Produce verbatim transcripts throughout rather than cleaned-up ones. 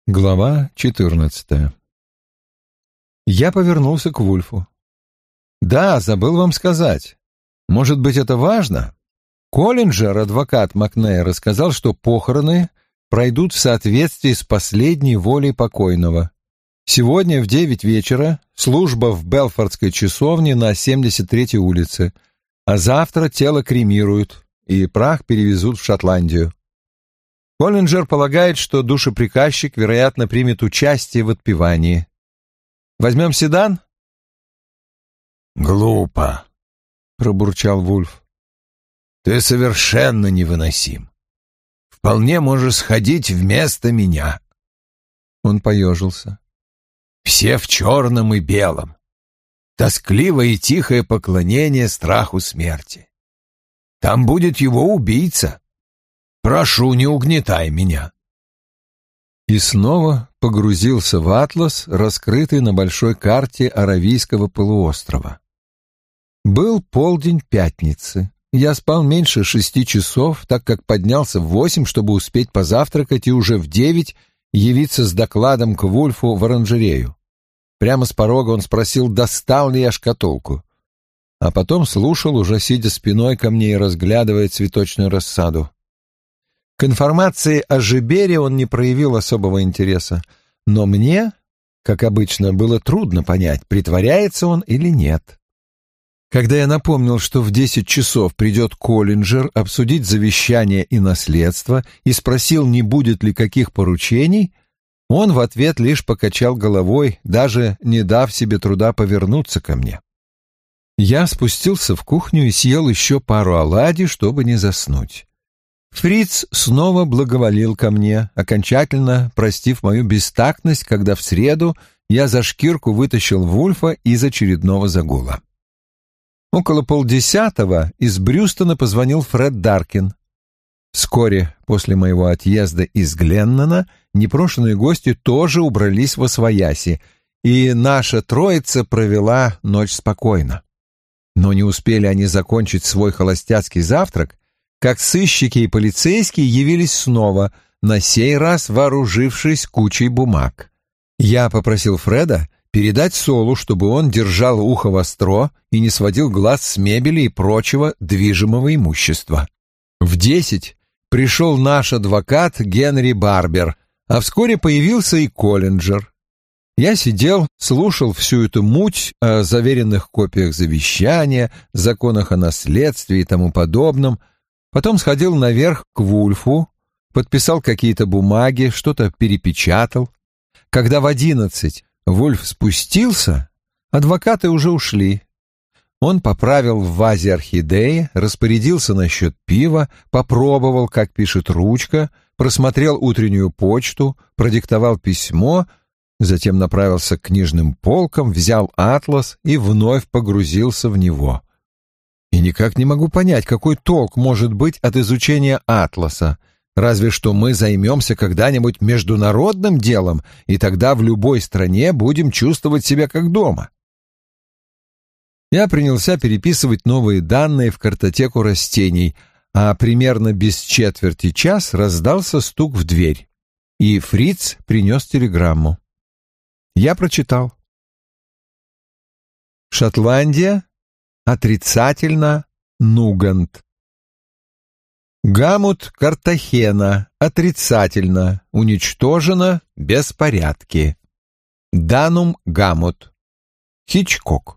Глава четырнадцатая. Я повернулся к Вульфу. «Да, забыл вам сказать. Может быть, это важно? Коллинджер, адвокат Макнейра, сказал, что похороны пройдут в соответствии с последней волей покойного. Сегодня в девять вечера служба в Белфордской часовне на семьдесят третьей улице, а завтра тело кремируют и прах перевезут в Шотландию. Коллинджер полагает, что душеприказчик, вероятно, примет участие в отпевании. Возьмем седан?» «Глупо», — пробурчал Вульф. «Ты совершенно невыносим. Вполне можешь сходить вместо меня». Он поежился. «Все в черном и белом. Тоскливое и тихое поклонение страху смерти. Там будет его убийца. Прошу, не угнетай меня». И снова погрузился в атлас, раскрытый на большой карте Аравийского полуострова. Был полдень пятницы. Я спал меньше шести часов, так как поднялся в восемь, чтобы успеть позавтракать, и уже в девять явиться с докладом к Вульфу в оранжерею. Прямо с порога он спросил, достал ли я шкатулку. А потом слушал, уже сидя спиной ко мне и разглядывая цветочную рассаду. К информации о Жибере он не проявил особого интереса, но мне, как обычно, было трудно понять, притворяется он или нет. Когда я напомнил, что в десять часов придет Коллинджер обсудить завещание и наследство, и спросил, не будет ли каких поручений, он в ответ лишь покачал головой, даже не дав себе труда повернуться ко мне. Я спустился в кухню и съел еще пару оладий, чтобы не заснуть. Фриц снова благоволил ко мне, окончательно простив мою бестактность, когда в среду я за шкирку вытащил Вульфа из очередного загула. Около полдесятого из Брюстона позвонил Фред Даркин. Вскоре после моего отъезда из Гленнона непрошенные гости тоже убрались восвояси, и наша троица провела ночь спокойно. Но не успели они закончить свой холостяцкий завтрак, как сыщики и полицейские явились снова, на сей раз вооружившись кучей бумаг. Я попросил Фреда передать Солу, чтобы он держал ухо востро и не сводил глаз с мебели и прочего движимого имущества. В десять пришел наш адвокат Генри Барбер, а вскоре появился и Коллинджер. Я сидел, слушал всю эту муть о заверенных копиях завещания, законах о наследстве и тому подобном, потом сходил наверх к Вульфу, подписал какие-то бумаги, что-то перепечатал. Когда в одиннадцать Вульф спустился, адвокаты уже ушли. Он поправил в вазе орхидеи, распорядился насчет пива, попробовал, как пишет ручка, просмотрел утреннюю почту, продиктовал письмо, затем направился к книжным полкам, взял атлас и вновь погрузился в него. И никак не могу понять, какой толк может быть от изучения атласа. Разве что мы займемся когда-нибудь международным делом, и тогда в любой стране будем чувствовать себя как дома. Я принялся переписывать новые данные в картотеку растений, а примерно без четверти час раздался стук в дверь, и Фриц принес телеграмму. Я прочитал. Шотландия. Отрицательно. Нугант. Гамут Картахена. Отрицательно. Уничтожено. Беспорядки. Данум Гамут. Хичкок.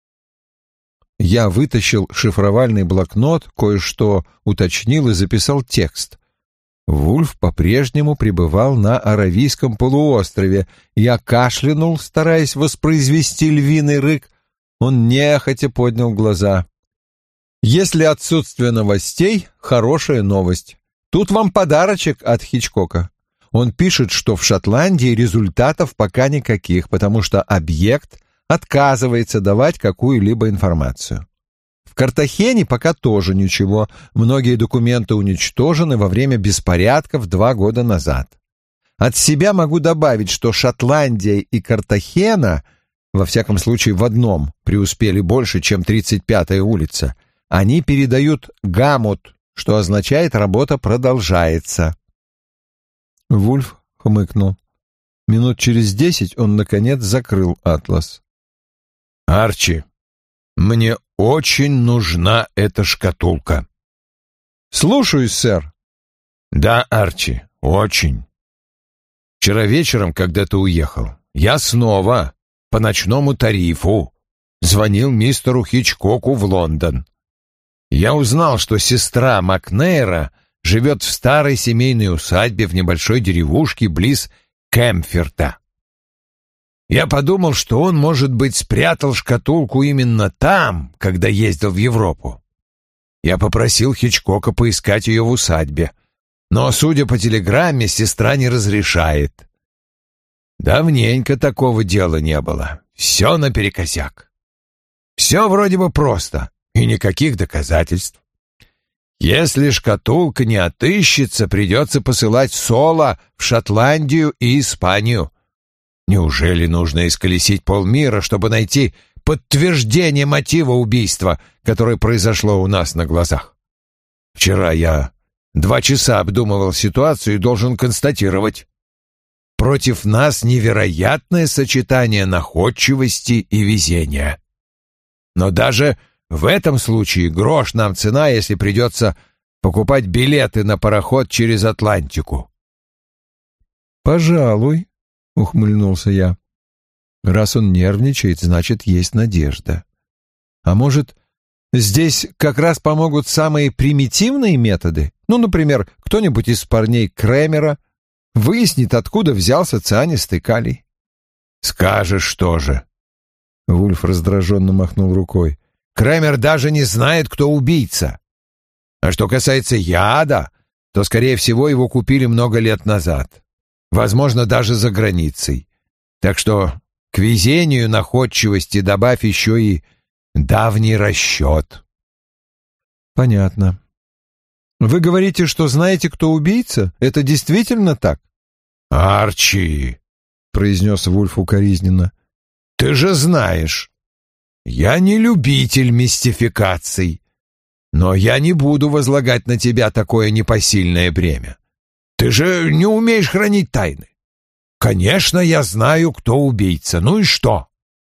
Я вытащил шифровальный блокнот, кое-что уточнил и записал текст. Вульф по-прежнему пребывал на Аравийском полуострове. Я кашлянул, стараясь воспроизвести львиный рык. Он нехотя поднял глаза. «Если отсутствие новостей, хорошая новость. Тут вам подарочек от Хичкока. Он пишет, что в Шотландии результатов пока никаких, потому что объект отказывается давать какую-либо информацию. В Картахене пока тоже ничего. Многие документы уничтожены во время беспорядков два года назад. От себя могу добавить, что Шотландия и Картахена, во всяком случае в одном, преуспели больше, чем тридцать пятая улица. Они передают гамут, что означает «работа продолжается». Вульф хмыкнул. Минут через десять он, наконец, закрыл атлас. «Арчи, мне очень нужна эта шкатулка». «Слушаюсь, сэр». «Да, Арчи, очень. Вчера вечером, когда ты уехал, я снова по ночному тарифу звонил мистеру Хичкоку в Лондон. Я узнал, что сестра Макнейра живет в старой семейной усадьбе в небольшой деревушке близ Кемферта. Я подумал, что он, может быть, спрятал шкатулку именно там, когда ездил в Европу. Я попросил Хичкока поискать ее в усадьбе, но, судя по телеграмме, сестра не разрешает. Давненько такого дела не было. Все наперекосяк. Все вроде бы просто, и никаких доказательств. Если шкатулка не отыщется, придется посылать Соло в Шотландию и Испанию. Неужели нужно исколесить полмира, чтобы найти подтверждение мотива убийства, которое произошло у нас на глазах? Вчера я два часа обдумывал ситуацию и должен констатировать: против нас невероятное сочетание находчивости и везения. Но даже в этом случае грош нам цена, если придется покупать билеты на пароход через Атлантику. «Пожалуй», — ухмыльнулся я. «Раз он нервничает, значит, есть надежда. А может, здесь как раз помогут самые примитивные методы? Ну, например, кто-нибудь из парней Кремера выяснит, откуда взялся цианистый калий». «Скажешь, что же?» Вульф раздраженно махнул рукой. «Кремер даже не знает, кто убийца. А что касается яда, то, скорее всего, его купили много лет назад. Возможно, даже за границей. Так что к везению, находчивости добавь еще и давний расчет». «Понятно. Вы говорите, что знаете, кто убийца? Это действительно так?» «Арчи», — произнес Вульф укоризненно, — «ты же знаешь, я не любитель мистификаций, но я не буду возлагать на тебя такое непосильное бремя. Ты же не умеешь хранить тайны. Конечно, я знаю, кто убийца. Ну и что?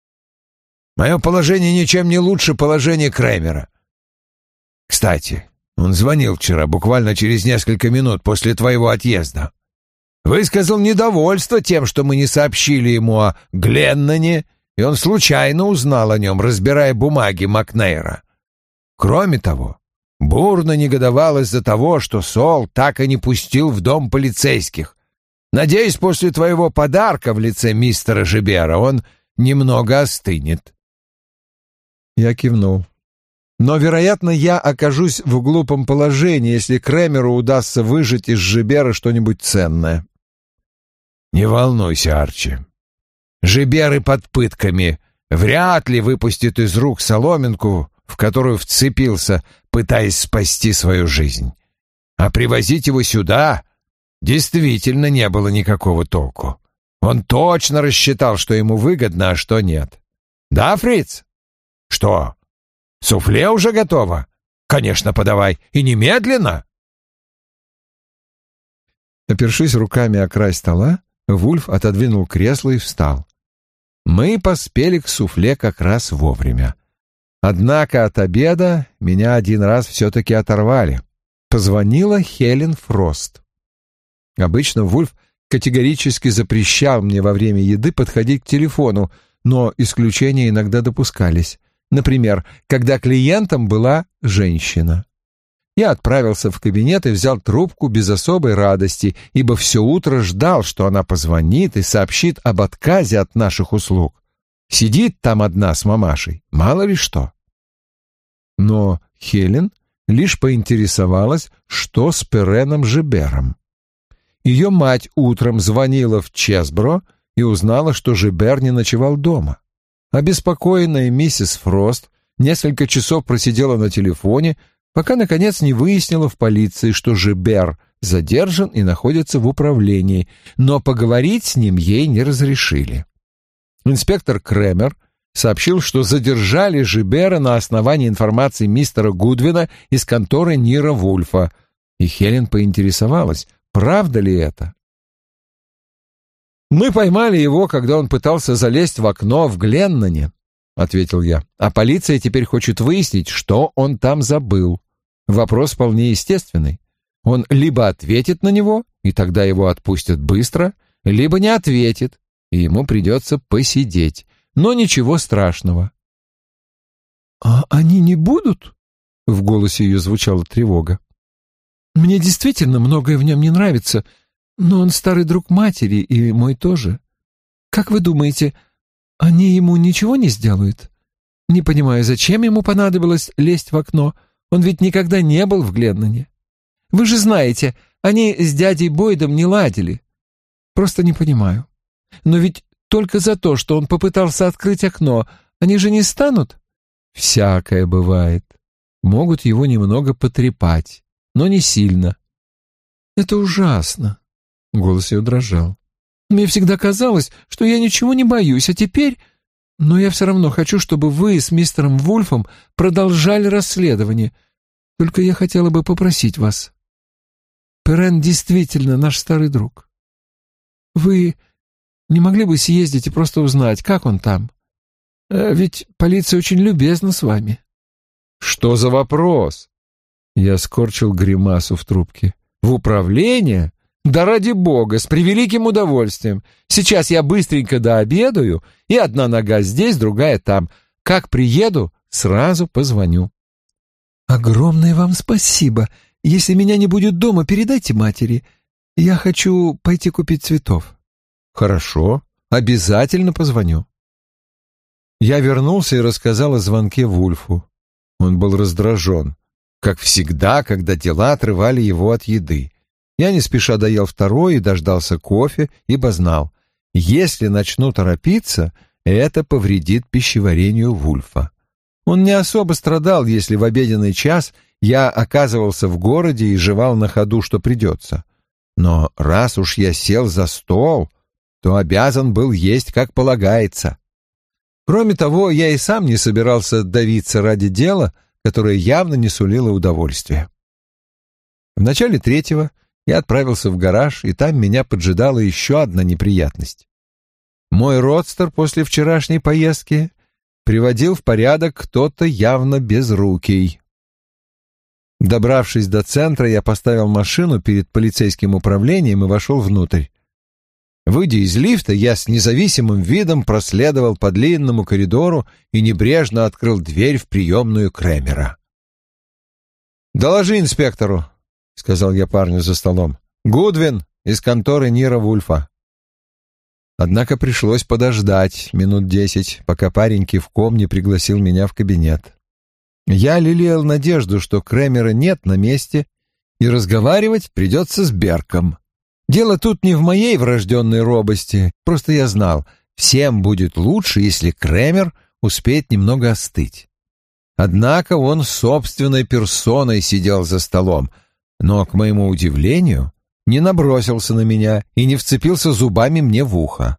Мое положение ничем не лучше положения Кремера. Кстати, он звонил вчера, буквально через несколько минут после твоего отъезда. Высказал недовольство тем, что мы не сообщили ему о Гленноне, и он случайно узнал о нем, разбирая бумаги Макнейра. Кроме того, бурно негодовал из-за того, что Сол так и не пустил в дом полицейских. Надеюсь, после твоего подарка в лице мистера Жибера он немного остынет». Я кивнул. «Но, вероятно, я окажусь в глупом положении, если Кремеру удастся выжать из Жибера что-нибудь ценное». «Не волнуйся, Арчи. Жиберы под пытками вряд ли выпустит из рук соломинку, в которую вцепился, пытаясь спасти свою жизнь. А привозить его сюда действительно не было никакого толку. Он точно рассчитал, что ему выгодно, а что нет. Да, Фриц? Что, суфле уже готово? Конечно, подавай. И немедленно!» Опершись руками о край стола, Вульф отодвинул кресло и встал. Мы поспели к суфле как раз вовремя. Однако от обеда меня один раз все-таки оторвали. Позвонила Хелен Фрост. Обычно Вульф категорически запрещал мне во время еды подходить к телефону, но исключения иногда допускались. Например, когда клиентом была женщина. Я отправился в кабинет и взял трубку без особой радости, ибо все утро ждал, что она позвонит и сообщит об отказе от наших услуг. Сидит там одна с мамашей, мало ли что. Но Хелен лишь поинтересовалась, что с Переном Жибером. Ее мать утром звонила в Чесбро и узнала, что Жибер не ночевал дома. Обеспокоенная миссис Фрост несколько часов просидела на телефоне, пока, наконец, не выяснила в полиции, что Жибер задержан и находится в управлении, но поговорить с ним ей не разрешили. Инспектор Кремер сообщил, что задержали Жибера на основании информации мистера Гудвина из конторы Нира Вульфа, и Хелен поинтересовалась, правда ли это. «Мы поймали его, когда он пытался залезть в окно в Гленноне», — ответил я. «А полиция теперь хочет выяснить, что он там забыл. Вопрос вполне естественный. Он либо ответит на него, и тогда его отпустят быстро, либо не ответит, и ему придется посидеть. Но ничего страшного». «А они не будут?» — в голосе ее звучала тревога. «Мне действительно многое в нем не нравится, но он старый друг матери, и мой тоже. Как вы думаете, они ему ничего не сделают? Не понимаю, зачем ему понадобилось лезть в окно? Он ведь никогда не был в Гленноне. Вы же знаете, они с дядей Бойдом не ладили. Просто не понимаю. Но ведь только за то, что он попытался открыть окно, они же не станут?» «Всякое бывает. Могут его немного потрепать, но не сильно». «Это ужасно», — голос ее дрожал. «Мне всегда казалось, что я ничего не боюсь, а теперь... Но я все равно хочу, чтобы вы с мистером Вульфом продолжали расследование. Только я хотела бы попросить вас. Перен действительно наш старый друг. Вы не могли бы съездить и просто узнать, как он там? Ведь полиция очень любезна с вами». «Что за вопрос?» Я скорчил гримасу в трубке. «В управление? Да ради бога, с превеликим удовольствием. Сейчас я быстренько дообедаю, и одна нога здесь, другая там. Как приеду, сразу позвоню». «Огромное вам спасибо. Если меня не будет дома, передайте матери. Я хочу пойти купить цветов». «Хорошо, обязательно позвоню». Я вернулся и рассказал о звонке Вульфу. Он был раздражен, как всегда, когда дела отрывали его от еды. Я не спеша доел второй и дождался кофе, ибо знал, если начну торопиться, это повредит пищеварению Вульфа. Он не особо страдал, если в обеденный час я оказывался в городе и жевал на ходу, что придется. Но раз уж я сел за стол, то обязан был есть, как полагается. Кроме того, я и сам не собирался давиться ради дела, которое явно не сулило удовольствия. В начале третьего я отправился в гараж, и там меня поджидала еще одна неприятность. Мой родстер после вчерашней поездки приводил в порядок кто-то явно безрукий. Добравшись до центра, я поставил машину перед полицейским управлением и вошел внутрь. Выйдя из лифта, я с независимым видом проследовал по длинному коридору и небрежно открыл дверь в приемную Кремера. «Доложи инспектору», — сказал я парню за столом. «Гудвин из конторы Нира Вульфа». Однако пришлось подождать минут десять, пока парень кивком не пригласил меня в кабинет. Я лелеял надежду, что Кремера нет на месте, и разговаривать придется с Берком. Дело тут не в моей врожденной робости, просто я знал, всем будет лучше, если Кремер успеет немного остыть. Однако он собственной персоной сидел за столом, но, к моему удивлению, не набросился на меня и не вцепился зубами мне в ухо.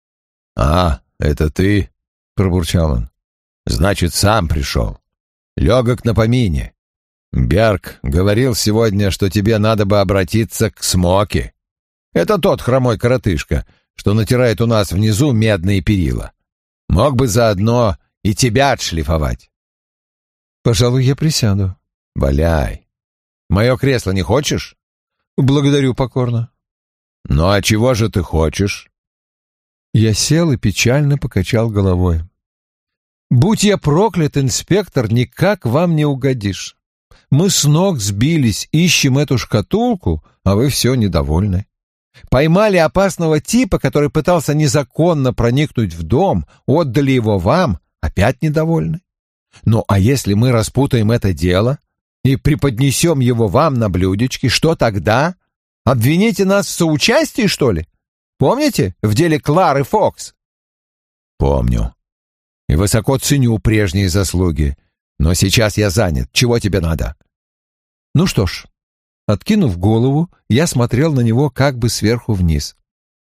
«А, это ты?» — пробурчал он. «Значит, сам пришел. Легок на помине. Берг говорил сегодня, что тебе надо бы обратиться к Смоки. Это тот хромой коротышка, что натирает у нас внизу медные перила. Мог бы заодно и тебя отшлифовать». «Пожалуй, я присяду». «Валяй. Мое кресло не хочешь?» «Благодарю покорно». «Ну а чего же ты хочешь?» Я сел и печально покачал головой. «Будь я проклят, инспектор, никак вам не угодишь. Мы с ног сбились, ищем эту шкатулку, а вы все недовольны. Поймали опасного типа, который пытался незаконно проникнуть в дом, отдали его вам, опять недовольны. Ну а если мы распутаем это дело и преподнесем его вам на блюдечке, что тогда? Обвините нас в соучастии, что ли? Помните в деле Клары Фокс?» «Помню. И высоко ценю прежние заслуги. Но сейчас я занят. Чего тебе надо?» «Ну что ж». Откинув голову, я смотрел на него как бы сверху вниз.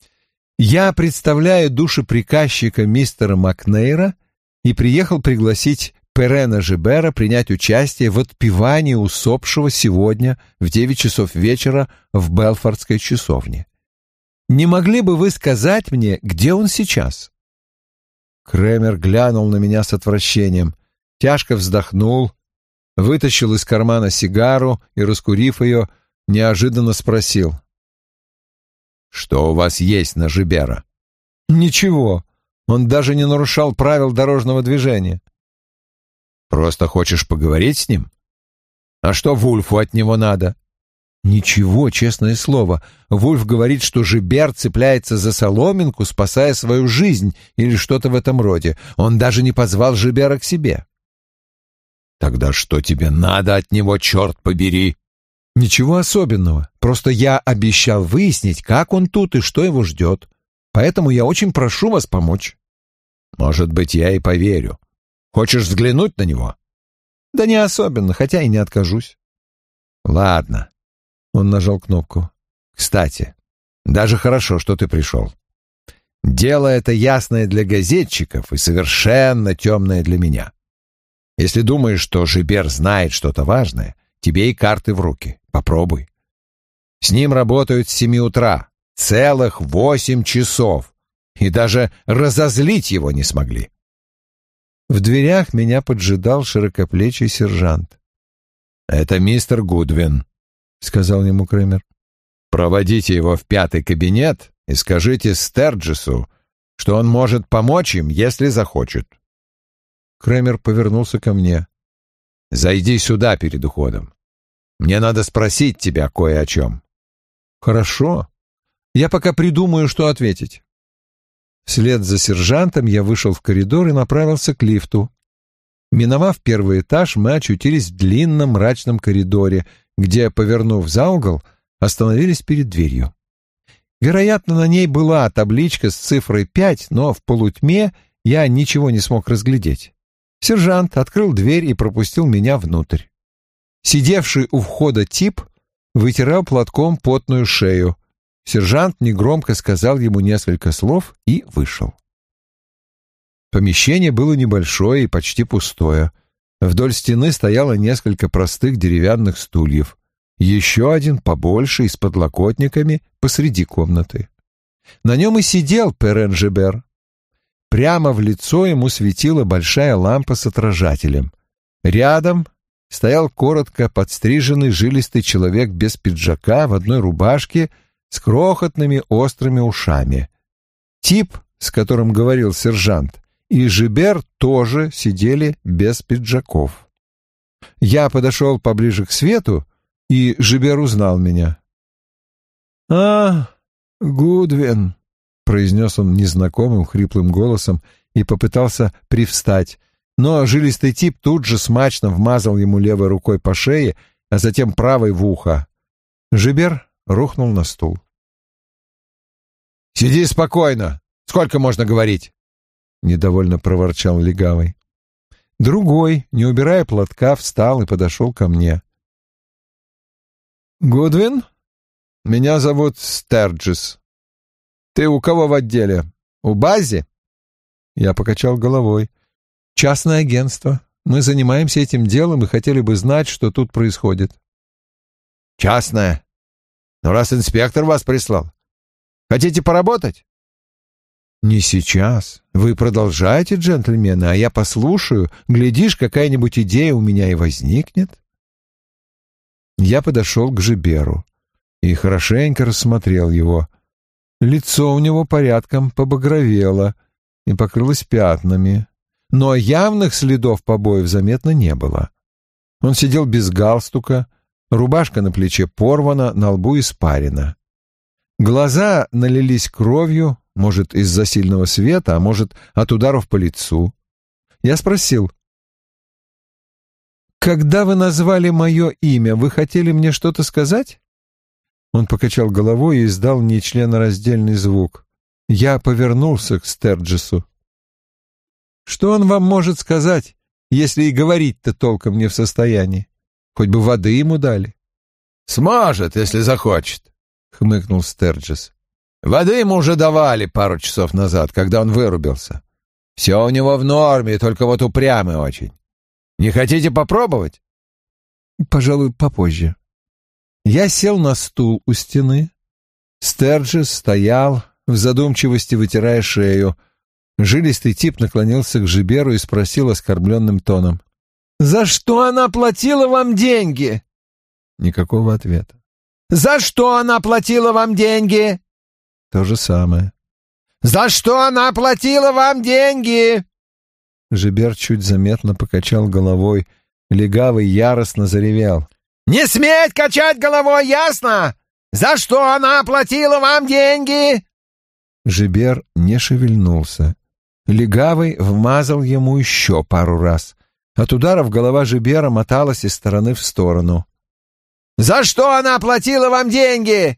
«Я представляю душеприказчика мистера Макнейра и приехал пригласить Перена Жибера принять участие в отпевании усопшего сегодня в девять часов вечера в Белфордской часовне. Не могли бы вы сказать мне, где он сейчас?» Кремер глянул на меня с отвращением, тяжко вздохнул, вытащил из кармана сигару и, раскурив ее, неожиданно спросил: «Что у вас есть на Жибера?» «Ничего. Он даже не нарушал правил дорожного движения». «Просто хочешь поговорить с ним? А что Вульфу от него надо?» «Ничего, честное слово. Вульф говорит, что Жибер цепляется за соломинку, спасая свою жизнь или что-то в этом роде. Он даже не позвал Жибера к себе». «Тогда что тебе надо от него, черт побери?» «Ничего особенного. Просто я обещал выяснить, как он тут и что его ждет. Поэтому я очень прошу вас помочь». «Может быть, я и поверю. Хочешь взглянуть на него?» «Да не особенно, хотя и не откажусь». «Ладно». Он нажал кнопку. «Кстати, даже хорошо, что ты пришел. Дело это ясное для газетчиков и совершенно темное для меня. Если думаешь, что Жибер знает что-то важное, тебе и карты в руки. Попробуй. С ним работают с семи утра, целых восемь часов, и даже разозлить его не смогли». В дверях меня поджидал широкоплечий сержант. «Это мистер Гудвин», — сказал ему Кремер. «Проводите его в пятый кабинет и скажите Стерджесу, что он может помочь им, если захочет». Кремер повернулся ко мне. «Зайди сюда перед уходом. Мне надо спросить тебя кое о чем». «Хорошо. Я пока придумаю, что ответить». Вслед за сержантом я вышел в коридор и направился к лифту. Миновав первый этаж, мы очутились в длинном мрачном коридоре, где, повернув за угол, остановились перед дверью. Вероятно, на ней была табличка с цифрой пять, но в полутьме я ничего не смог разглядеть. Сержант открыл дверь и пропустил меня внутрь. Сидевший у входа тип вытирал платком потную шею. Сержант негромко сказал ему несколько слов и вышел. Помещение было небольшое и почти пустое. Вдоль стены стояло несколько простых деревянных стульев. Еще один побольше и с подлокотниками посреди комнаты. На нем и сидел Перен Жибер. Прямо в лицо ему светила большая лампа с отражателем. Рядом стоял коротко подстриженный жилистый человек без пиджака в одной рубашке с крохотными острыми ушами. Тип, с которым говорил сержант, и Жибер тоже сидели без пиджаков. Я подошел поближе к свету, и Жибер узнал меня. «А, Гудвин», — произнес он незнакомым хриплым голосом и попытался привстать, но жилистый тип тут же смачно вмазал ему левой рукой по шее, а затем правой в ухо. Жибер рухнул на стул. «Сиди спокойно. Сколько можно говорить?» — недовольно проворчал легавый. Другой, не убирая платка, встал и подошел ко мне. «Гудвин? Меня зовут Стерджес. Ты у кого в отделе? У Баззи?» Я покачал головой. «Частное агентство. Мы занимаемся этим делом и хотели бы знать, что тут происходит». «Частное? Но раз инспектор вас прислал, хотите поработать?» «Не сейчас. Вы продолжайте, джентльмены, а я послушаю. Глядишь, какая-нибудь идея у меня и возникнет». Я подошел к Жиберу и хорошенько рассмотрел его. Лицо у него порядком побагровело и покрылось пятнами, но явных следов побоев заметно не было. Он сидел без галстука, рубашка на плече порвана, на лбу испарина. Глаза налились кровью, может, из-за сильного света, а может, от ударов по лицу. Я спросил: «Когда вы назвали мое имя, вы хотели мне что-то сказать?» Он покачал головой и издал нечленораздельный звук. Я повернулся к Стерджесу. «Что он вам может сказать, если и говорить-то толком не в состоянии? Хоть бы воды ему дали». «Сможет, если захочет», — хмыкнул Стерджес. «Воды ему уже давали пару часов назад, когда он вырубился. Все у него в норме, только вот упрямый очень. Не хотите попробовать?» «Пожалуй, попозже». Я сел на стул у стены. Стерджис стоял, в задумчивости вытирая шею. Жилистый тип наклонился к Жиберу и спросил оскорбленным тоном: «За что она платила вам деньги?» Никакого ответа. «За что она платила вам деньги?» То же самое. «За что она платила вам деньги?» Жибер чуть заметно покачал головой. Легавый яростно заревел: «Не сметь качать головой, ясно? За что она платила вам деньги?» Жибер не шевельнулся. Легавый вмазал ему еще пару раз. От ударов голова Жибера моталась из стороны в сторону. «За что она платила вам деньги?»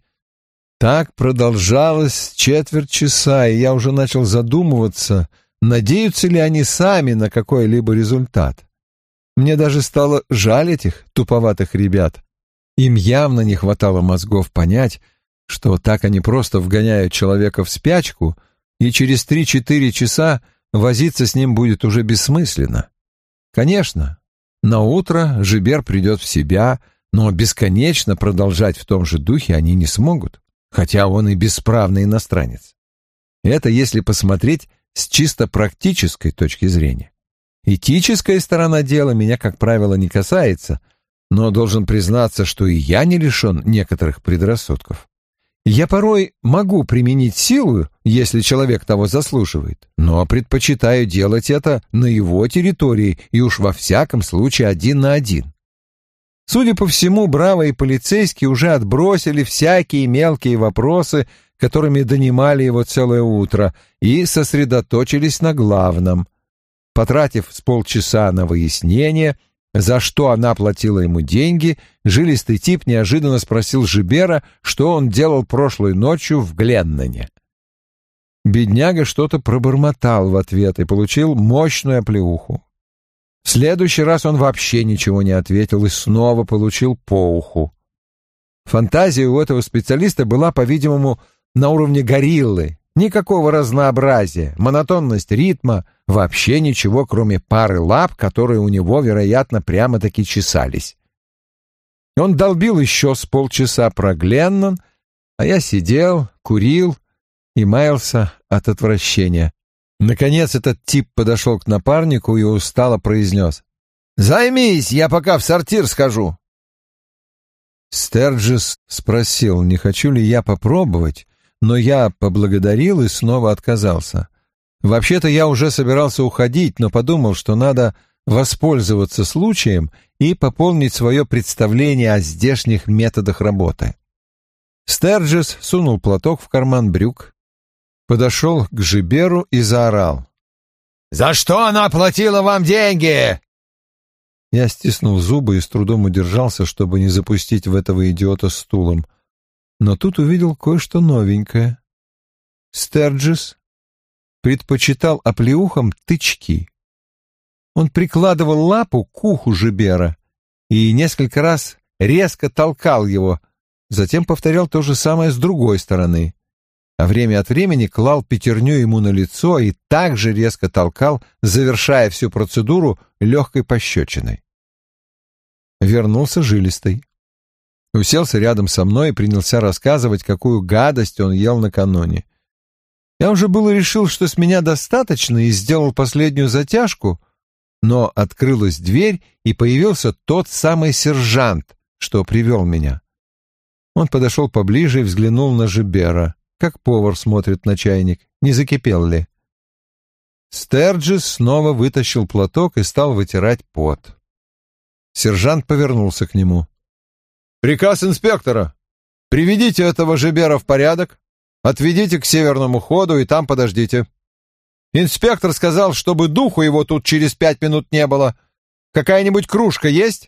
Так продолжалось четверть часа, и я уже начал задумываться, надеются ли они сами на какой-либо результат. Мне даже стало жаль этих туповатых ребят. Им явно не хватало мозгов понять, что так они просто вгоняют человека в спячку, и через три-четыре часа возиться с ним будет уже бессмысленно. Конечно, наутро Жибер придет в себя, но бесконечно продолжать в том же духе они не смогут, хотя он и бесправный иностранец. Это если посмотреть с чисто практической точки зрения. Этическая сторона дела меня, как правило, не касается, но должен признаться, что и я не лишен некоторых предрассудков. Я порой могу применить силу, если человек того заслуживает, но предпочитаю делать это на его территории и уж во всяком случае один на один. Судя по всему, бравые полицейские уже отбросили всякие мелкие вопросы, которыми донимали его целое утро, и сосредоточились на главном. Потратив с полчаса на выяснение, за что она платила ему деньги, жилистый тип неожиданно спросил Жибера, что он делал прошлой ночью в Гленноне. Бедняга что-то пробормотал в ответ и получил мощную оплеуху. В следующий раз он вообще ничего не ответил и снова получил по уху. Фантазия у этого специалиста была, по-видимому, на уровне гориллы. Никакого разнообразия, монотонность ритма, вообще ничего, кроме пары лап, которые у него, вероятно, прямо-таки чесались. Он долбил еще с полчаса про Гленнон, а я сидел, курил и маялся от отвращения. Наконец этот тип подошел к напарнику и устало произнес: «Займись, я пока в сортир схожу». Стерджис спросил, не хочу ли я попробовать, но я поблагодарил и снова отказался. Вообще-то я уже собирался уходить, но подумал, что надо воспользоваться случаем и пополнить свое представление о здешних методах работы. Стерджис сунул платок в карман брюк, подошел к Жиберу и заорал: «За что она платила вам деньги?» Я стиснул зубы и с трудом удержался, чтобы не запустить в этого идиота стулом. Но тут увидел кое-что новенькое. Стерджис предпочитал оплеухам тычки. Он прикладывал лапу к уху Жибера и несколько раз резко толкал его, затем повторял то же самое с другой стороны, а время от времени клал пятерню ему на лицо и также резко толкал, завершая всю процедуру легкой пощечиной. Вернулся жилистый. Уселся рядом со мной и принялся рассказывать, какую гадость он ел накануне. Я уже было решил, что с меня достаточно, и сделал последнюю затяжку, но открылась дверь, и появился тот самый сержант, что привел меня. Он подошел поближе и взглянул на Жибера, как повар смотрит на чайник, не закипел ли. Стерджис снова вытащил платок и стал вытирать пот. Сержант повернулся к нему. «Приказ инспектора. Приведите этого Жибера в порядок, отведите к северному ходу и там подождите. Инспектор сказал, чтобы духу его тут через пять минут не было. Какая-нибудь кружка есть?»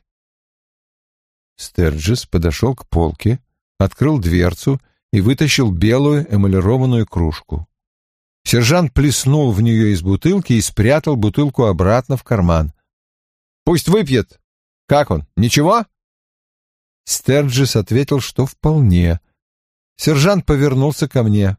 Стерджис подошел к полке, открыл дверцу и вытащил белую эмалированную кружку. Сержант плеснул в нее из бутылки и спрятал бутылку обратно в карман. «Пусть выпьет. Как он, ничего?» Стерджис ответил, что вполне. Сержант повернулся ко мне.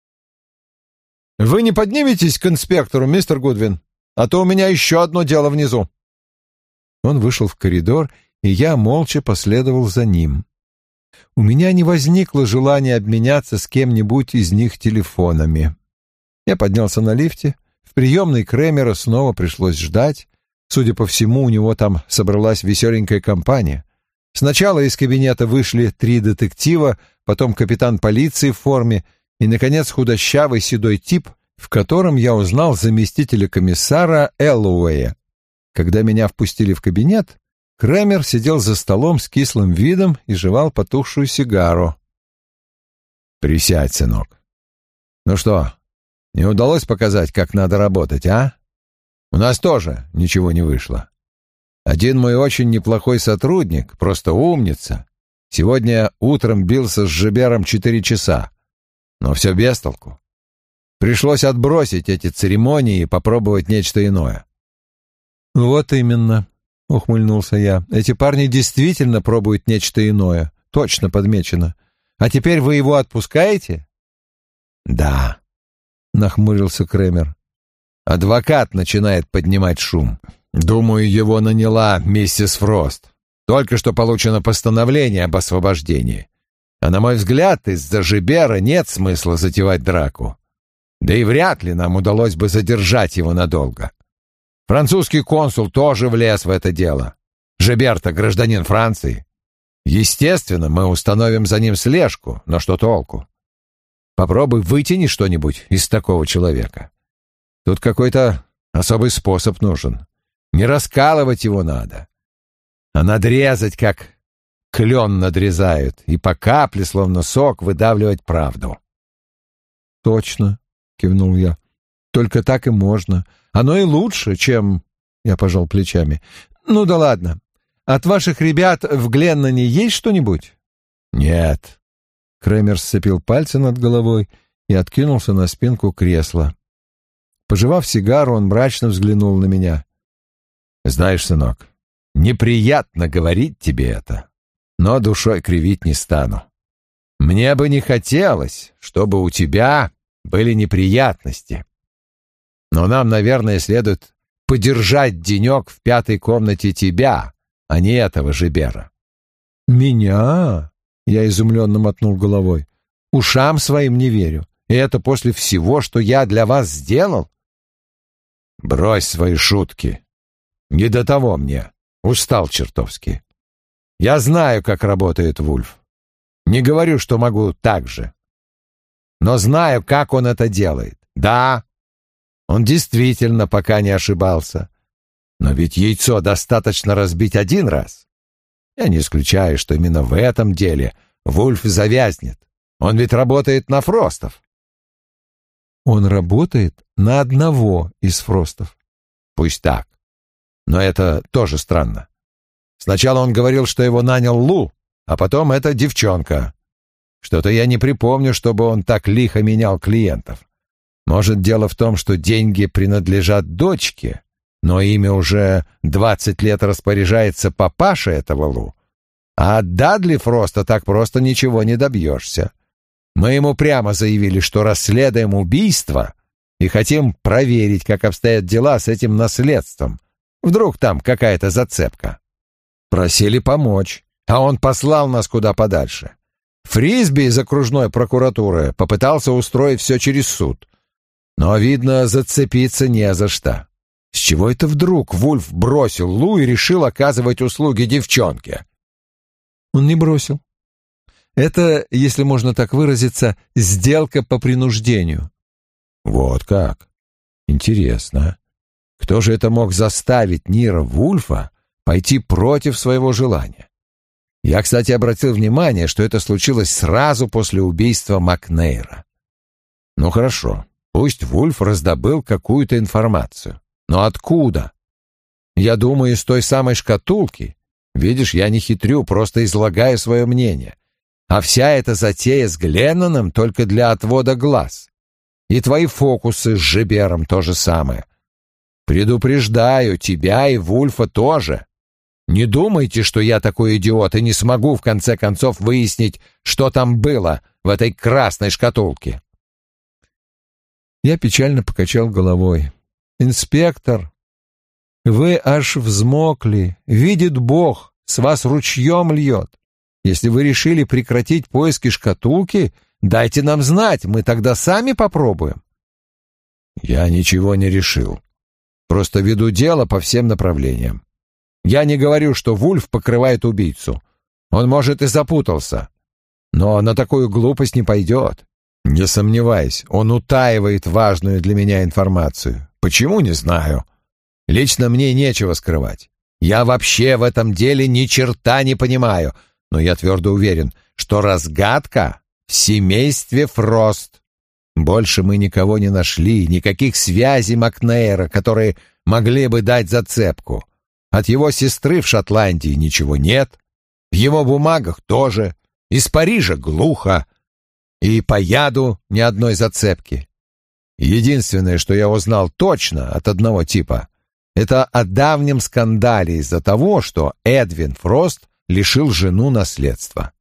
«Вы не подниметесь к инспектору, мистер Гудвин, а то у меня еще одно дело внизу». Он вышел в коридор, и я молча последовал за ним. У меня не возникло желания обменяться с кем-нибудь из них телефонами. Я поднялся на лифте. В приемной Кремера снова пришлось ждать. Судя по всему, у него там собралась веселенькая компания. Сначала из кабинета вышли три детектива, потом капитан полиции в форме и, наконец, худощавый седой тип, в котором я узнал заместителя комиссара Эллоуэя. Когда меня впустили в кабинет, Кремер сидел за столом с кислым видом и жевал потухшую сигару. «Присядь, сынок. Ну что, не удалось показать, как надо работать, а? У нас тоже ничего не вышло. Один мой очень неплохой сотрудник, просто умница, сегодня утром бился с Жибером четыре часа, но все без толку. Пришлось отбросить эти церемонии и попробовать нечто иное». «Вот именно», — ухмыльнулся я. «Эти парни действительно пробуют нечто иное. Точно подмечено. А теперь вы его отпускаете?» «Да», — нахмурился Кремер. «Адвокат начинает поднимать шум. Думаю, его наняла миссис Фрост. Только что получено постановление об освобождении. А на мой взгляд, из-за Жибера нет смысла затевать драку. Да и вряд ли нам удалось бы задержать его надолго. Французский консул тоже влез в это дело. Жибер-то гражданин Франции. Естественно, мы установим за ним слежку, но что толку? Попробуй вытяни что-нибудь из такого человека. Тут какой-то особый способ нужен. Не раскалывать его надо, а надрезать, как клен надрезают, и по капле, словно сок, выдавливать правду». «Точно», — кивнул я. «Только так и можно. Оно и лучше, чем...» Я пожал плечами. «Ну да ладно. От ваших ребят в Гленноне есть что-нибудь?» «Нет». Кремер сцепил пальцы над головой и откинулся на спинку кресла. Пожевав сигару, он мрачно взглянул на меня. «Знаешь, сынок, неприятно говорить тебе это, но душой кривить не стану. Мне бы не хотелось, чтобы у тебя были неприятности. Но нам, наверное, следует подержать денек в пятой комнате тебя, а не этого Жибера». «Меня?» — я изумленно мотнул головой. «Ушам своим не верю. И это после всего, что я для вас сделал?» «Брось свои шутки. Не до того мне. Устал чертовски. Я знаю, как работает Вульф. Не говорю, что могу так же. Но знаю, как он это делает. Да, он действительно пока не ошибался. Но ведь яйцо достаточно разбить один раз. Я не исключаю, что именно в этом деле Вульф завязнет. Он ведь работает на Фростов». «Он работает на одного из Фростов». «Пусть так. Но это тоже странно. Сначала он говорил, что его нанял Лу, а потом эта девчонка. Что-то я не припомню, чтобы он так лихо менял клиентов. Может, дело в том, что деньги принадлежат дочке, но ими уже двадцать лет распоряжается папаша этого Лу. А от Дадли Фроста так просто ничего не добьешься. Мы ему прямо заявили, что расследуем убийство и хотим проверить, как обстоят дела с этим наследством. Вдруг там какая-то зацепка. Просили помочь, а он послал нас куда подальше. Фрисби из окружной прокуратуры попытался устроить все через суд. Но, видно, зацепиться не за что. С чего это вдруг Вульф бросил Лу и решил оказывать услуги девчонке?» «Он не бросил. Это, если можно так выразиться, сделка по принуждению». «Вот как? Интересно. Кто же это мог заставить Нира Вульфа пойти против своего желания? Я, кстати, обратил внимание, что это случилось сразу после убийства Макнейра. Ну хорошо, пусть Вульф раздобыл какую-то информацию. Но откуда? Я думаю, из той самой шкатулки. Видишь, я не хитрю, просто излагаю свое мнение. А вся эта затея с Гленноном только для отвода глаз. И твои фокусы с Жибером то же самое. Предупреждаю, тебя и Вульфа тоже. Не думайте, что я такой идиот и не смогу в конце концов выяснить, что там было в этой красной шкатулке». Я печально покачал головой. «Инспектор, вы аж взмокли. Видит Бог, с вас ручьем льет. Если вы решили прекратить поиски шкатулки, дайте нам знать, мы тогда сами попробуем». «Я ничего не решил. Просто веду дело по всем направлениям. Я не говорю, что Вульф покрывает убийцу. Он, может, и запутался. Но на такую глупость не пойдет. Не сомневайся, он утаивает важную для меня информацию. Почему, не знаю. Лично мне нечего скрывать. Я вообще в этом деле ни черта не понимаю, но я твердо уверен, что разгадка в семействе Фрост. Больше мы никого не нашли, никаких связей Макнейра, которые могли бы дать зацепку. От его сестры в Шотландии ничего нет, в его бумагах тоже, из Парижа глухо, и по яду ни одной зацепки. Единственное, что я узнал точно от одного типа, это о давнем скандале из-за того, что Эдвин Фрост лишил жену наследства.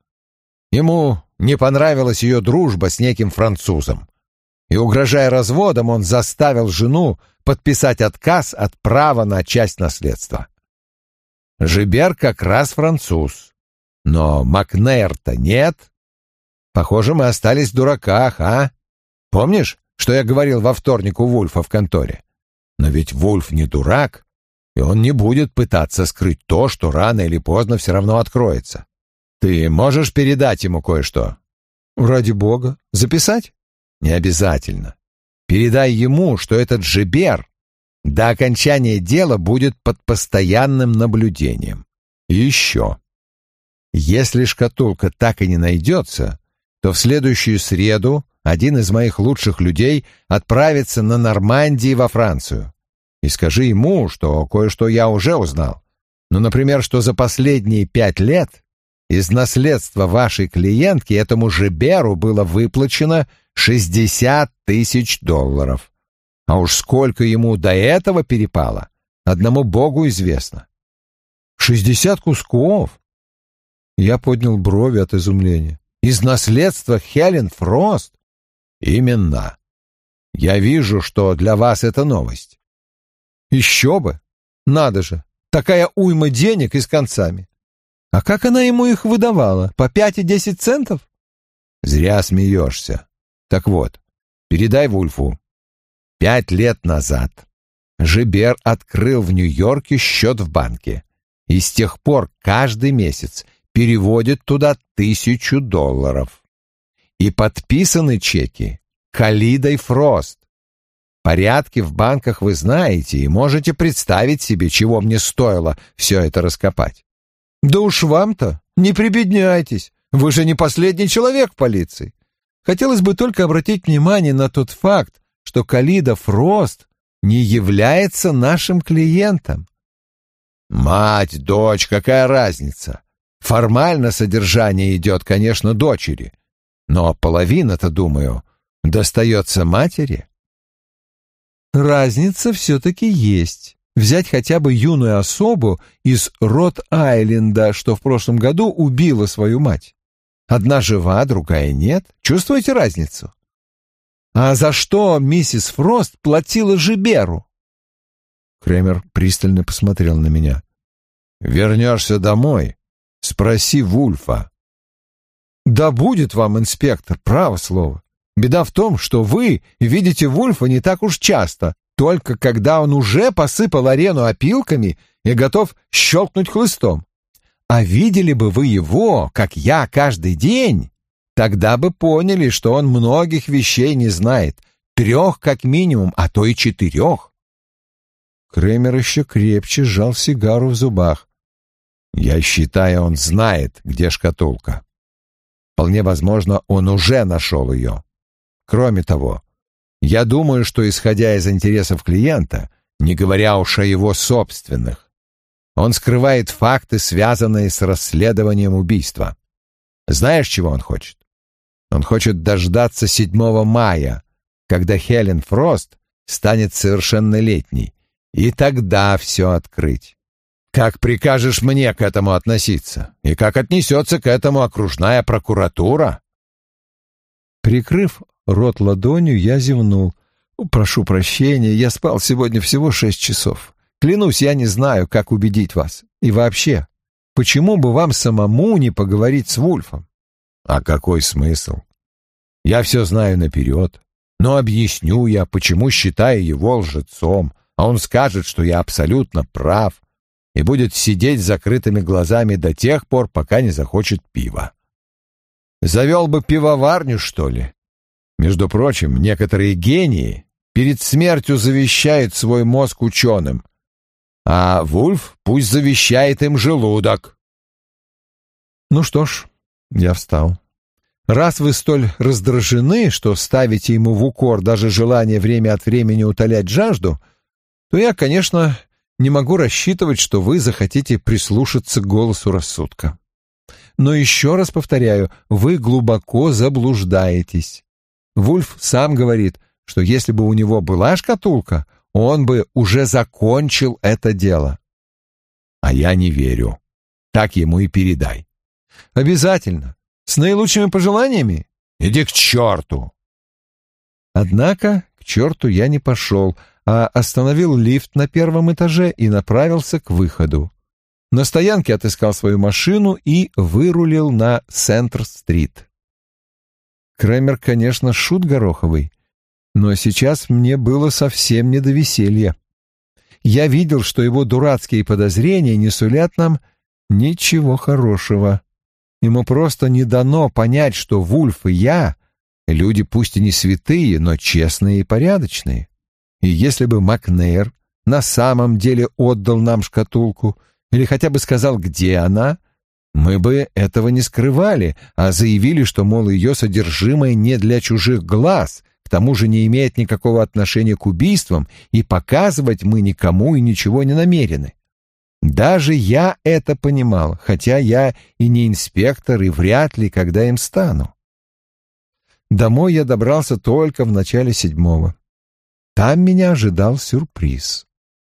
Ему не понравилась ее дружба с неким французом, и, угрожая разводом, он заставил жену подписать отказ от права на часть наследства. Жибер как раз француз, но Макнейр-то нет. Похоже, мы остались в дураках, а? Помнишь, что я говорил во вторник у Вульфа в конторе? Но ведь Вульф не дурак, и он не будет пытаться скрыть то, что рано или поздно все равно откроется. Ты можешь передать ему кое-что? Ради бога. Записать? Не обязательно. Передай ему, что этот Жибер до окончания дела будет под постоянным наблюдением. И еще. Если шкатулка так и не найдется, то в следующую среду один из моих лучших людей отправится на Нормандии во Францию. И скажи ему, что кое-что я уже узнал. Ну, например, что за последние пять лет из наследства вашей клиентки этому Жиберу было выплачено шестьдесят тысяч долларов. А уж сколько ему до этого перепало, одному богу известно. Шестьдесят кусков? Я поднял брови от изумления. Из наследства Хелен Фрост? Именно. Я вижу, что для вас это новость. Еще бы. Надо же. Такая уйма денег и с концами. А как она ему их выдавала? По пять и десять центов? Зря смеешься. Так вот, передай Вульфу. Пять лет назад Жибер открыл в Нью-Йорке счет в банке и с тех пор каждый месяц переводит туда тысячу долларов. И подписаны чеки Калидой Фрост. Порядки в банках вы знаете и можете представить себе, чего мне стоило все это раскопать. Да уж вам-то, не прибедняйтесь, вы же не последний человек в полиции. Хотелось бы только обратить внимание на тот факт, что Калида Фрост не является нашим клиентом. Мать, дочь, какая разница? Формально содержание идет, конечно, дочери, но половина-то, думаю, достается матери. Разница все-таки есть. Взять хотя бы юную особу из Рот-Айленда, что в прошлом году убила свою мать. Одна жива, другая нет. Чувствуете разницу? А за что миссис Фрост платила Жиберу? Кремер пристально посмотрел на меня. Вернешься домой, спроси Вульфа. Да будет вам, инспектор, право слово. Беда в том, что вы видите Вульфа не так уж часто, только когда он уже посыпал арену опилками и готов щелкнуть хлыстом. А видели бы вы его, как я, каждый день, тогда бы поняли, что он многих вещей не знает, трех как минимум, а то и четырех. Кремер еще крепче сжал сигару в зубах. Я считаю, он знает, где шкатулка. Вполне возможно, он уже нашел ее. Кроме того, я думаю, что, исходя из интересов клиента, не говоря уж о его собственных, он скрывает факты, связанные с расследованием убийства. Знаешь, чего он хочет? Он хочет дождаться седьмого мая, когда Хелен Фрост станет совершеннолетней, и тогда все открыть. Как прикажешь мне к этому относиться? И как отнесется к этому окружная прокуратура? Прикрыв рот ладонью, я зевнул. «Прошу прощения, я спал сегодня всего шесть часов. Клянусь, я не знаю, как убедить вас. И вообще, Почему бы вам самому не поговорить с Вульфом? А какой смысл? Я все знаю наперед, но объясню я, почему считаю его лжецом, а он скажет, что я абсолютно прав, и будет сидеть с закрытыми глазами до тех пор, пока не захочет пива. Завел бы пивоварню, что ли? Между прочим, некоторые гении перед смертью завещают свой мозг ученым, а Вульф пусть завещает им желудок. Ну что ж, я встал. Раз вы столь раздражены, что ставите ему в укор даже желание время от времени утолять жажду, то я, конечно, не могу рассчитывать, что вы захотите прислушаться к голосу рассудка. Но еще раз повторяю, вы глубоко заблуждаетесь. Вульф сам говорит, что если бы у него была шкатулка, он бы уже закончил это дело. А я не верю. Так ему и передай. Обязательно. С наилучшими пожеланиями? Иди к черту. Однако к черту я не пошел, а остановил лифт на первом этаже и направился к выходу. На стоянке отыскал свою машину и вырулил на Центр-стрит. Крэмер, конечно, шут гороховый, но сейчас мне было совсем не до веселья. Я видел, что его дурацкие подозрения не сулят нам ничего хорошего. Ему просто не дано понять, что Вульф и я — люди пусть и не святые, но честные и порядочные. И если бы Макнейр на самом деле отдал нам шкатулку или хотя бы сказал, где она, мы бы этого не скрывали, а заявили, что, мол, ее содержимое не для чужих глаз, к тому же не имеет никакого отношения к убийствам, и показывать мы никому и ничего не намерены. Даже я это понимал, хотя я и не инспектор, и вряд ли когда им стану. Домой я добрался только в начале седьмого. Там меня ожидал сюрприз.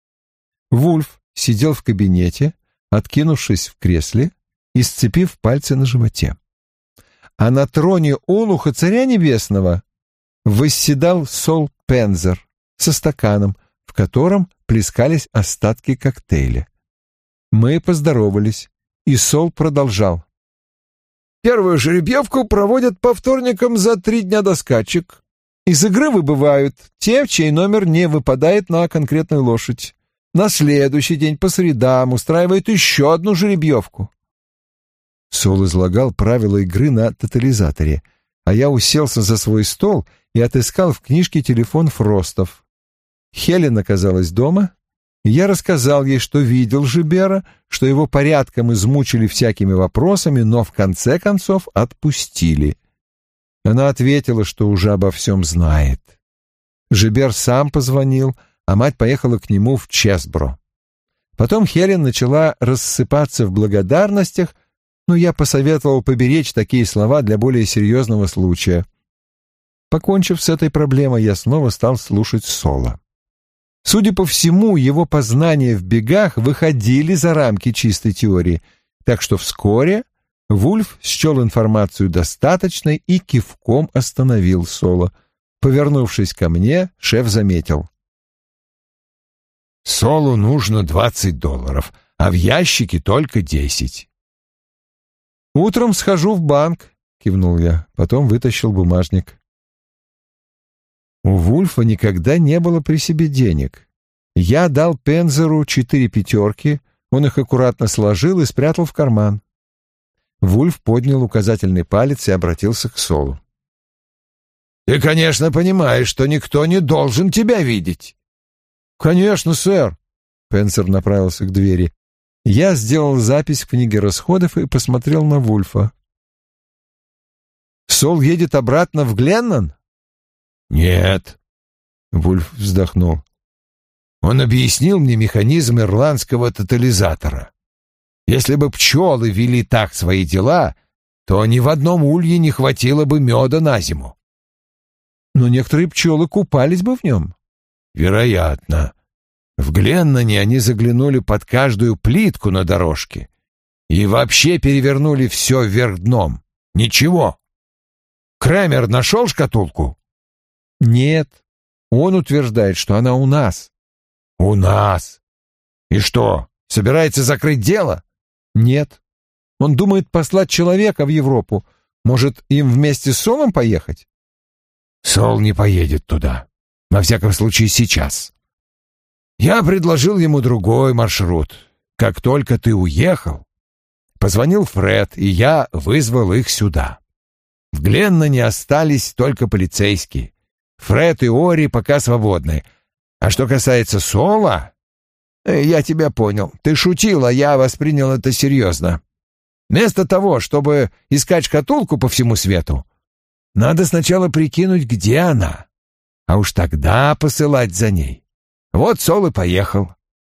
Вульф сидел в кабинете, откинувшись в кресле и сцепив пальцы на животе. А на троне олуха царя небесного восседал Сол Пензер со стаканом, в котором плескались остатки коктейля. Мы поздоровались, и Сол продолжал. Первую жеребьевку проводят по вторникам за три дня до скачек. Из игры выбывают те, чей номер не выпадает на конкретную лошадь. На следующий день по средам устраивают еще одну жеребьевку. Сол излагал правила игры на тотализаторе, а я уселся за свой стол и отыскал в книжке телефон Фростов. Хелен оказалась дома. Я рассказал ей, что видел Жибера, что его порядком измучили всякими вопросами, но в конце концов отпустили. Она ответила, что уже обо всем знает. Жибер сам позвонил, а мать поехала к нему в Чесбро. Потом Хелен начала рассыпаться в благодарностях, но я посоветовал поберечь такие слова для более серьезного случая. Покончив с этой проблемой, я снова стал слушать Сола. Судя по всему, его познания в бегах выходили за рамки чистой теории, так что вскоре Вульф счел информацию достаточной и кивком остановил Сола. Повернувшись ко мне, шеф заметил. «Солу нужно двадцать долларов, а в ящике только десять». «Утром схожу в банк», — кивнул я, потом вытащил бумажник. У Вульфа никогда не было при себе денег. Я дал Пензеру четыре пятерки, он их аккуратно сложил и спрятал в карман. Вульф поднял указательный палец и обратился к Солу. «Ты, конечно, понимаешь, что никто не должен тебя видеть». «Конечно, сэр», — Пензер направился к двери. Я сделал запись в книге расходов и посмотрел на Вульфа. «Сол едет обратно в Гленнон?» «Нет», — Вульф вздохнул. «Он объяснил мне механизм ирландского тотализатора. Если бы пчелы вели так свои дела, то ни в одном улье не хватило бы меда на зиму». «Но некоторые пчелы купались бы в нем». «Вероятно. В Гленноне они заглянули под каждую плитку на дорожке и вообще перевернули все вверх дном. Ничего. Крэмер нашел шкатулку?» «Нет. Он утверждает, что она у нас». «У нас? И что, собирается закрыть дело?» Нет. Он думает послать человека в Европу. Может, им вместе с Солом поехать? Сол не поедет туда. Во всяком случае, сейчас. Я предложил ему другой маршрут. Как только ты уехал, позвонил Фред, и я вызвал их сюда. В Гленноне остались только полицейские. Фред и Ори пока свободны. А что касается Сола... Я тебя понял. Ты шутил, а я воспринял это серьезно. Вместо того, чтобы искать шкатулку по всему свету, надо сначала прикинуть, где она, а уж тогда посылать за ней. Вот Сол и поехал.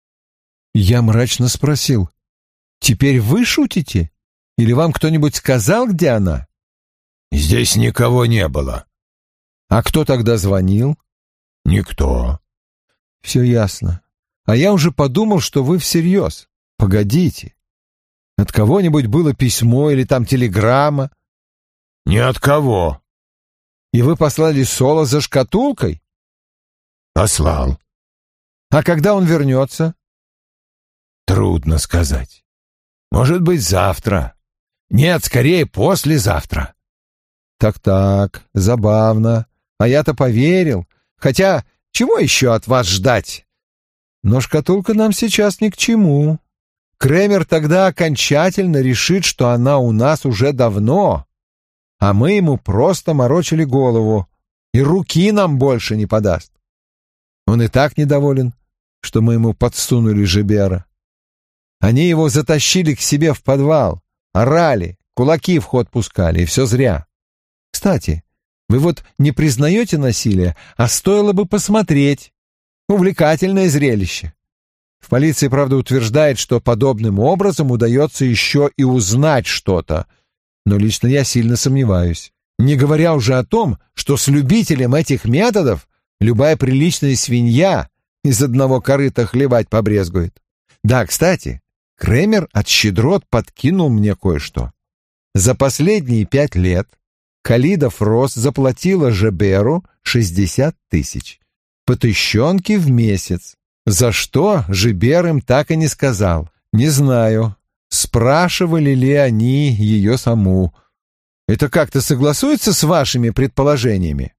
Я мрачно спросил: «Теперь вы шутите? Или вам кто-нибудь сказал, где она?» «Здесь никого не было». «А кто тогда звонил?» «Никто». «Все ясно. А я уже подумал, что вы всерьез. Погодите. От кого-нибудь было письмо или там телеграмма?» «Ни от кого». «И вы послали Сола за шкатулкой?» «Послал». «А когда он вернется?» «Трудно сказать. Может быть, завтра. Нет, скорее, послезавтра». «Так-так, забавно. А я-то поверил. Хотя, чего еще от вас ждать? Но шкатулка нам сейчас ни к чему. Кремер тогда окончательно решит, что она у нас уже давно, а мы ему просто морочили голову, и руки нам больше не подаст. Он и так недоволен, что мы ему подсунули Жибера. Они его затащили к себе в подвал, орали, кулаки в ход пускали, и все зря. Кстати, вы вот не признаете насилие, а стоило бы посмотреть. Увлекательное зрелище. В полиции, правда, утверждает, что подобным образом удается еще и узнать что-то, но лично я сильно сомневаюсь. Не говоря уже о том, что с любителем этих методов любая приличная свинья из одного корыта хлебать побрезгует. Да, кстати, Кремер от щедрот подкинул мне кое-что. За последние пять лет Калида Фрост заплатила Жиберу шестьдесят тысяч. По тыщенке в месяц. За что Жибер им так и не сказал. Не знаю, спрашивали ли они ее саму. Это как-то согласуется с вашими предположениями?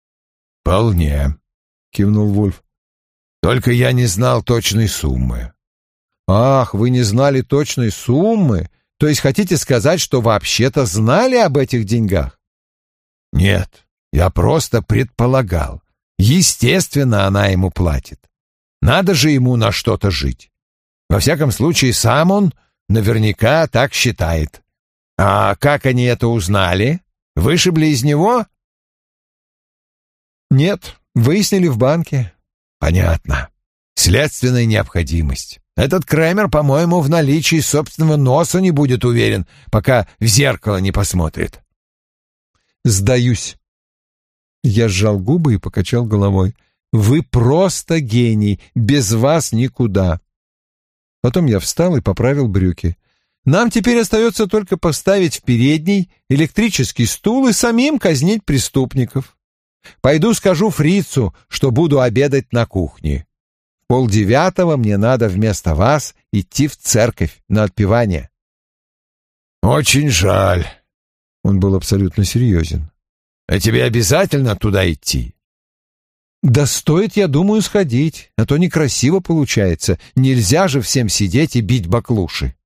«Вполне», — кивнул Вульф. «Только я не знал точной суммы». «Ах, вы не знали точной суммы? То есть хотите сказать, что вообще-то знали об этих деньгах?» «Нет, я просто предполагал. Естественно, она ему платит. Надо же ему на что-то жить. Во всяком случае, сам он наверняка так считает. А как они это узнали? Вышибли из него?» «Нет, выяснили в банке». «Понятно. Следственная необходимость. Этот Кремер, по-моему, в наличии собственного носа не будет уверен, пока в зеркало не посмотрит». «Сдаюсь». Я сжал губы и покачал головой. «Вы просто гений. Без вас никуда». Потом я встал и поправил брюки. «Нам теперь остается только поставить в передней электрический стул и самим казнить преступников. Пойду скажу фрицу, что буду обедать на кухне. В полдевятого мне надо вместо вас идти в церковь на отпевание». «Очень жаль». Он был абсолютно серьезен. «А тебе обязательно туда идти?» «Да стоит, я думаю, сходить, а то некрасиво получается. Нельзя же всем сидеть и бить баклуши».